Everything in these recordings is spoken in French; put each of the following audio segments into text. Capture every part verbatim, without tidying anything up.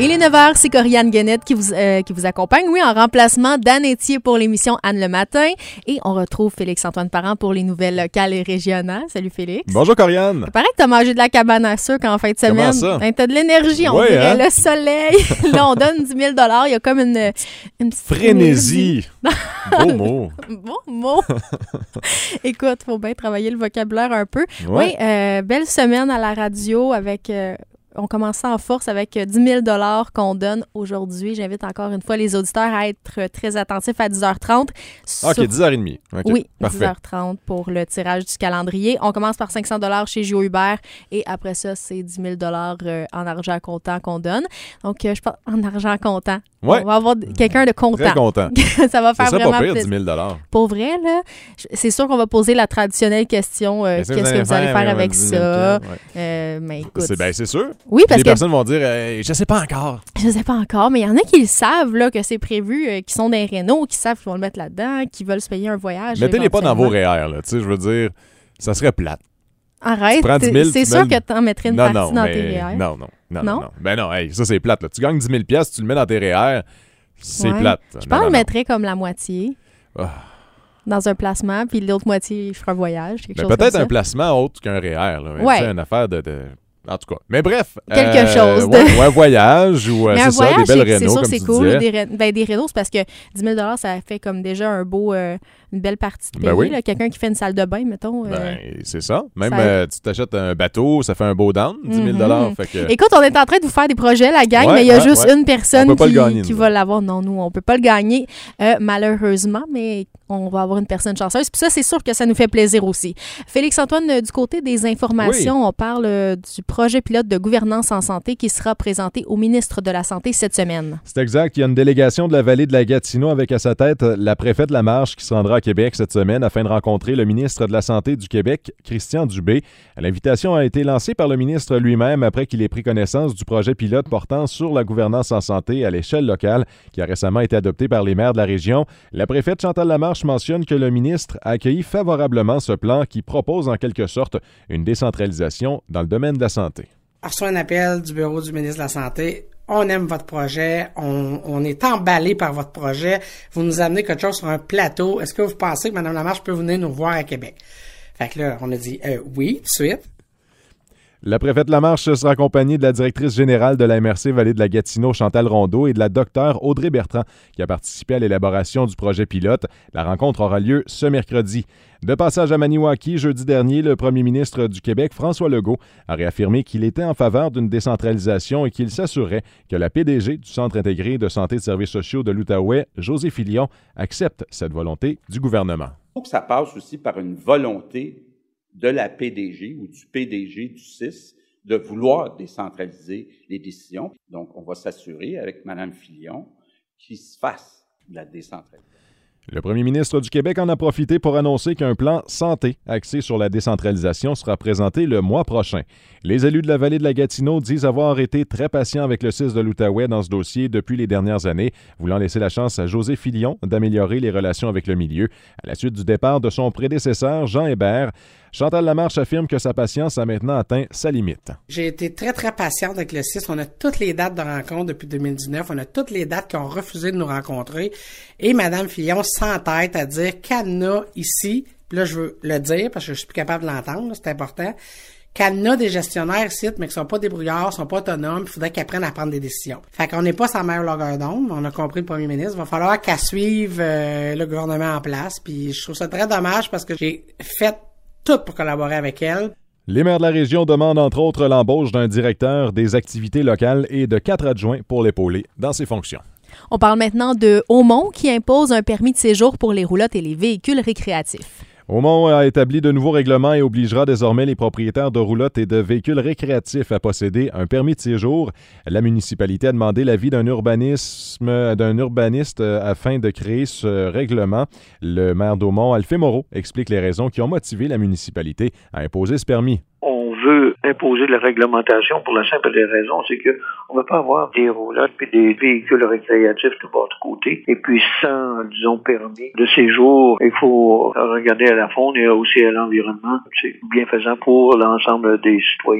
Il est neuf heures, c'est Corianne Guenette qui vous, euh, qui vous accompagne, oui, en remplacement d'Anne Etier pour l'émission Anne le matin. Et on retrouve Félix-Antoine Parent pour les nouvelles locales et régionales. Salut Félix. Bonjour Corianne. Il paraît que t'as mangé de la cabane à sucre en fin de semaine. Comment ça? Ben, t'as de l'énergie, on ouais, dirait. Hein? Le soleil. Là, on donne dix mille dollars. Il y a comme une, une petite frénésie. Beau mot. Bon mot. Écoute, faut bien travailler le vocabulaire un peu. Ouais. Oui, euh, belle semaine à la radio avec... Euh, on commence en force avec dix mille dollars qu'on donne aujourd'hui. J'invite encore une fois les auditeurs à être très attentifs à dix heures trente. OK, Sur... dix heures trente. Okay, oui, parfait. dix heures trente pour le tirage du calendrier. On commence par cinq cents dollars chez Gio Hubert et après ça, c'est dix mille dollars euh, en argent comptant qu'on donne. Donc, euh, je pense en argent comptant. Ouais. On va avoir quelqu'un de content. Très content. Ça va faire ça serait vraiment pas pire, plaisir. dix mille dollars. Pour vrai, là, c'est sûr qu'on va poser la traditionnelle question euh, qu'est-ce que vous allez faire avec ça? Ouais. Euh, mais écoute, c'est, ben, c'est sûr. Oui, parce les que personnes vont dire euh, je sais pas encore. Je sais pas encore, mais il y en a qui le savent, là, que c'est prévu, euh, qui sont dans les rénaux, qui savent qu'ils vont le mettre là-dedans, qui veulent se payer un voyage. Mettez-les pas dans vos R E E R, là. Tu sais, je veux dire, ça serait plate. Arrête, dix mille, c'est tu sûr mets... que t'en mettrais une non, partie non, dans mais... tes R E E R. Non, non, non, non. non. Ben non, hey, ça c'est plate, là. Tu gagnes dix mille dollars, tu le mets dans tes R E E R, c'est ouais. plate. Je non, pense que je non, mettrais comme la moitié. Oh. Dans un placement, puis l'autre moitié, je ferai un voyage. Quelque ben, chose peut-être comme un ça. placement autre qu'un R E E R. Là. Ouais. C'est une affaire de... de... En tout cas. Mais bref. Quelque euh, chose. De... Ouais, ou un voyage, ou mais c'est un ça, voyage, des belles c'est, rénaux, c'est sûr comme que c'est tu cool. disais. Des, ré... ben, des rénaux, c'est parce que dix mille dollars, ça fait comme déjà un beau, euh, une belle partie de pays. Ben oui. Là. Quelqu'un qui fait une salle de bain, mettons. Euh... Ben, c'est ça. Même ça... Euh, tu t'achètes un bateau, ça fait un beau down, dix mille dollars. Mm-hmm. Fait que... Écoute, on est en train de vous faire des projets, la gang, ouais, mais il y a ouais, juste ouais. une personne qui, gagner, qui va l'avoir. Non, nous, on peut pas le gagner, euh, malheureusement, mais on va avoir une personne chanceuse. Puis ça, c'est sûr que ça nous fait plaisir aussi. Félix-Antoine, euh, du côté des informations, oui. on parle euh, du projet pilote de gouvernance en santé qui sera présenté au ministre de la Santé cette semaine. C'est exact. Il y a une délégation de la vallée de la Gatineau avec à sa tête la préfète Lamarche qui se rendra à Québec cette semaine afin de rencontrer le ministre de la Santé du Québec, Christian Dubé. L'invitation a été lancée par le ministre lui-même après qu'il ait pris connaissance du projet pilote portant sur la gouvernance en santé à l'échelle locale qui a récemment été adopté par les maires de la région. La préfète Chantal Lamarche mentionne que le ministre a accueilli favorablement ce plan qui propose en quelque sorte une décentralisation dans le domaine de la santé. On reçoit un appel du bureau du ministre de la Santé. On aime votre projet. On, on est emballé par votre projet. Vous nous amenez quelque chose sur un plateau. Est-ce que vous pensez que Mme Lamarche peut venir nous voir à Québec? Fait que là, on a dit euh, oui, tout de suite. La préfète Lamarche sera accompagnée de la directrice générale de la M R C Vallée de la Gatineau, Chantal Rondeau, et de la docteure Audrey Bertrand, qui a participé à l'élaboration du projet pilote. La rencontre aura lieu ce mercredi. De passage à Maniwaki, jeudi dernier, le premier ministre du Québec, François Legault, a réaffirmé qu'il était en faveur d'une décentralisation et qu'il s'assurait que la P D G du Centre intégré de santé et de services sociaux de l'Outaouais, José Filion, accepte cette volonté du gouvernement. Il faut que ça passe aussi par une volonté de la P D G ou du P D G du C I S de vouloir décentraliser les décisions. Donc, on va s'assurer avec Mme Filion qu'il se fasse de la décentralisation. Le premier ministre du Québec en a profité pour annoncer qu'un plan santé axé sur la décentralisation sera présenté le mois prochain. Les élus de la vallée de la Gatineau disent avoir été très patients avec le C I S de l'Outaouais dans ce dossier depuis les dernières années, voulant laisser la chance à José Filion d'améliorer les relations avec le milieu. À la suite du départ de son prédécesseur, Jean Hébert, Chantal Lamarche affirme que sa patience a maintenant atteint sa limite. J'ai été très, très patiente avec le C I S. On a toutes les dates de rencontre depuis deux mille dix-neuf. On a toutes les dates qui ont refusé de nous rencontrer. Et Mme Fillon s'entête à dire cadenas ici, puis là, je veux le dire parce que je suis plus capable de l'entendre, c'est important, cadenas des gestionnaires ici, mais qui sont pas débrouillards, sont pas autonomes, il faudrait qu'ils apprennent à prendre des décisions. Fait qu'on n'est pas sa meilleure longueur d'onde, on a compris le premier ministre. Il va falloir qu'elle suive euh, le gouvernement en place. Puis je trouve ça très dommage parce que j'ai fait tout pour collaborer avec elle. Les maires de la région demandent entre autres l'embauche d'un directeur des activités locales et de quatre adjoints pour l'épauler dans ses fonctions. On parle maintenant de Aumont qui impose un permis de séjour pour les roulottes et les véhicules récréatifs. Aumont a établi de nouveaux règlements et obligera désormais les propriétaires de roulottes et de véhicules récréatifs à posséder un permis de séjour. La municipalité a demandé l'avis d'un urbanisme, d'un urbaniste afin de créer ce règlement. Le maire d'Aumont, Alphée Moreau, explique les raisons qui ont motivé la municipalité à imposer ce permis. On veut imposer la réglementation pour la simple des raisons, c'est que on ne veut pas avoir des roulottes et des véhicules récréatifs de bord de côté, et puis sans, disons, permis de séjour. Il faut regarder à la faune et aussi à l'environnement. C'est bienfaisant pour l'ensemble des citoyens.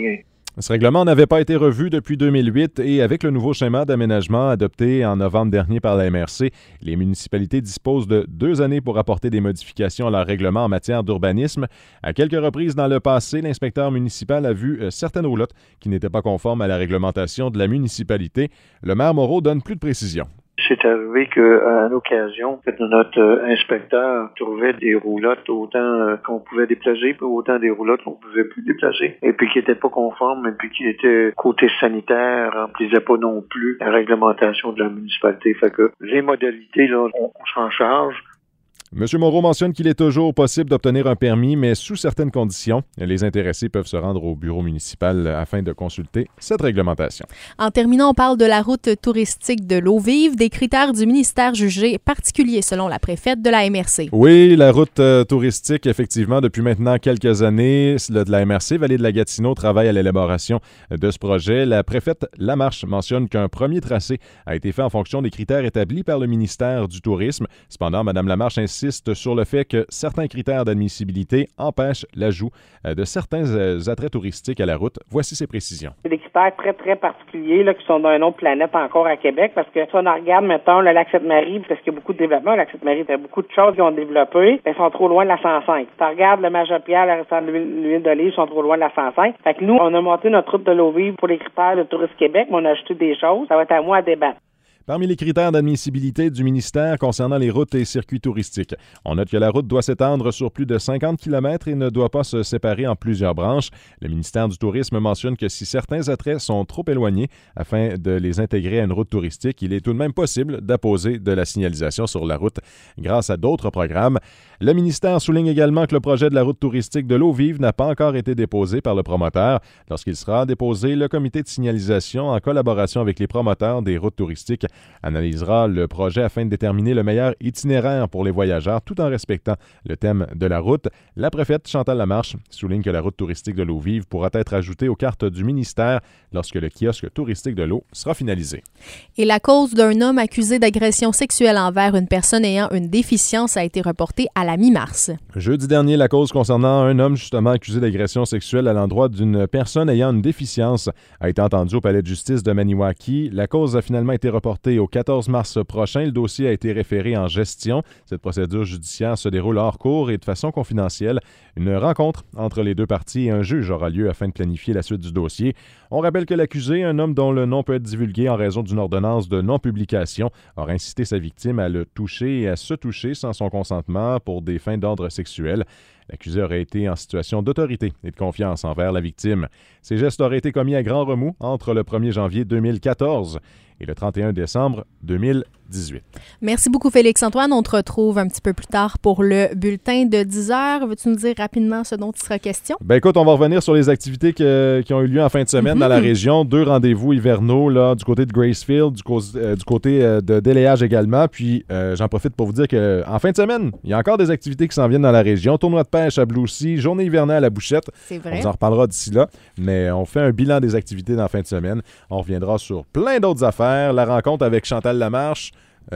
Ce règlement n'avait pas été revu depuis deux mille huit et avec le nouveau schéma d'aménagement adopté en novembre dernier par la M R C, les municipalités disposent de deux années pour apporter des modifications à leur règlement en matière d'urbanisme. À quelques reprises dans le passé, l'inspecteur municipal a vu certaines roulottes qui n'étaient pas conformes à la réglementation de la municipalité. Le maire Moreau donne plus de précisions. C'est arrivé qu'à l'occasion, notre euh, inspecteur trouvait des roulottes autant euh, qu'on pouvait déplacer, puis autant des roulottes qu'on pouvait plus déplacer, et puis qui n'étaient pas conformes, et puis qui étaient côté sanitaire, remplissaient pas non plus la réglementation de la municipalité. Fait que les modalités, là, on, on s'en charge. M. Moreau mentionne qu'il est toujours possible d'obtenir un permis, mais sous certaines conditions. Les intéressés peuvent se rendre au bureau municipal afin de consulter cette réglementation. En terminant, on parle de la route touristique de l'Eau-Vive, des critères du ministère jugés particuliers selon la préfète de la M R C. Oui, la route euh, touristique, effectivement, depuis maintenant quelques années, le, de la M R C, Vallée de la Gatineau, travaille à l'élaboration de ce projet. La préfète Lamarche mentionne qu'un premier tracé a été fait en fonction des critères établis par le ministère du Tourisme. Cependant, Mme Lamarche insiste sur le fait que certains critères d'admissibilité empêchent l'ajout de certains attraits touristiques à la route. Voici ses précisions. C'est des critères très, très particuliers là, qui sont dans une autre planète encore à Québec, parce que si on regarde, mettons, le lac Sainte-Marie, parce qu'il y a beaucoup de développement, le lac Sainte-Marie, il y a beaucoup de choses qui ont développé, mais ils sont trop loin de la cent cinq. Si on regarde le Major-Pierre, le restaurant de l'huile d'olive, ils sont trop loin de la cent cinq. Fait que nous, on a monté notre route de l'Eau-Vive pour les critères de Tourisme Québec, mais on a ajouté des choses. Ça va être à moi à débattre. Parmi les critères d'admissibilité du ministère concernant les routes et circuits touristiques, on note que la route doit s'étendre sur plus de cinquante kilomètres et ne doit pas se séparer en plusieurs branches. Le ministère du Tourisme mentionne que si certains attraits sont trop éloignés afin de les intégrer à une route touristique, il est tout de même possible d'apposer de la signalisation sur la route grâce à d'autres programmes. Le ministère souligne également que le projet de la route touristique de l'Eau-Vive n'a pas encore été déposé par le promoteur. Lorsqu'il sera déposé, le comité de signalisation, en collaboration avec les promoteurs des routes touristiques, analysera le projet afin de déterminer le meilleur itinéraire pour les voyageurs tout en respectant le thème de la route. La préfète Chantal Lamarche souligne que la route touristique de l'Eau-Vive pourra être ajoutée aux cartes du ministère lorsque le kiosque touristique de l'eau sera finalisé. Et la cause d'un homme accusé d'agression sexuelle envers une personne ayant une déficience a été reportée à la mi-mars. Jeudi dernier, la cause concernant un homme justement accusé d'agression sexuelle à l'endroit d'une personne ayant une déficience a été entendue au palais de justice de Maniwaki. La cause a finalement été reportée au quatorze mars prochain. Le dossier a été référé en gestion. Cette procédure judiciaire se déroule hors cours et de façon confidentielle. Une rencontre entre les deux parties et un juge aura lieu afin de planifier la suite du dossier. On rappelle que l'accusé, un homme dont le nom peut être divulgué en raison d'une ordonnance de non-publication, aurait incité sa victime à le toucher et à se toucher sans son consentement pour des fins d'ordre sexuel. L'accusé aurait été en situation d'autorité et de confiance envers la victime. Ces gestes auraient été commis à grand remous entre le premier janvier deux mille quatorze et le trente et un décembre deux mille dix-huit. Merci beaucoup, Félix-Antoine. On te retrouve un petit peu plus tard pour le bulletin de dix heures. Veux-tu nous dire rapidement ce dont il sera question? Ben écoute, on va revenir sur les activités que, qui ont eu lieu en fin de semaine mm-hmm. dans la région. Deux rendez-vous hivernaux là, du côté de Gracefield, du, co- euh, du côté euh, de Déléage également. Puis euh, j'en profite pour vous dire qu'en fin de semaine, il y a encore des activités qui s'en viennent dans la région. Tournoi de pêche à Bloussy, journée hivernale à la Bouchette. C'est vrai. On vous en reparlera d'ici là. Mais on fait un bilan des activités dans la fin de semaine. On reviendra sur plein d'autres affaires. La rencontre avec Chantal Lamarche,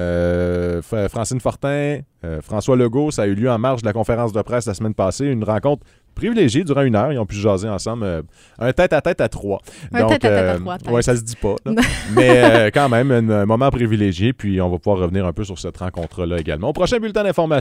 Euh, Francine Fortin, euh, François Legault, ça a eu lieu en marge de la conférence de presse la semaine passée. Une rencontre privilégiée durant une heure. Ils ont pu jaser ensemble. Euh, un tête-à-tête à trois. Un Donc, tête-à-tête euh, à trois. ouais, ça se dit pas. Mais euh, quand même, un, un moment privilégié. Puis on va pouvoir revenir un peu sur cette rencontre-là également. Au prochain bulletin d'information.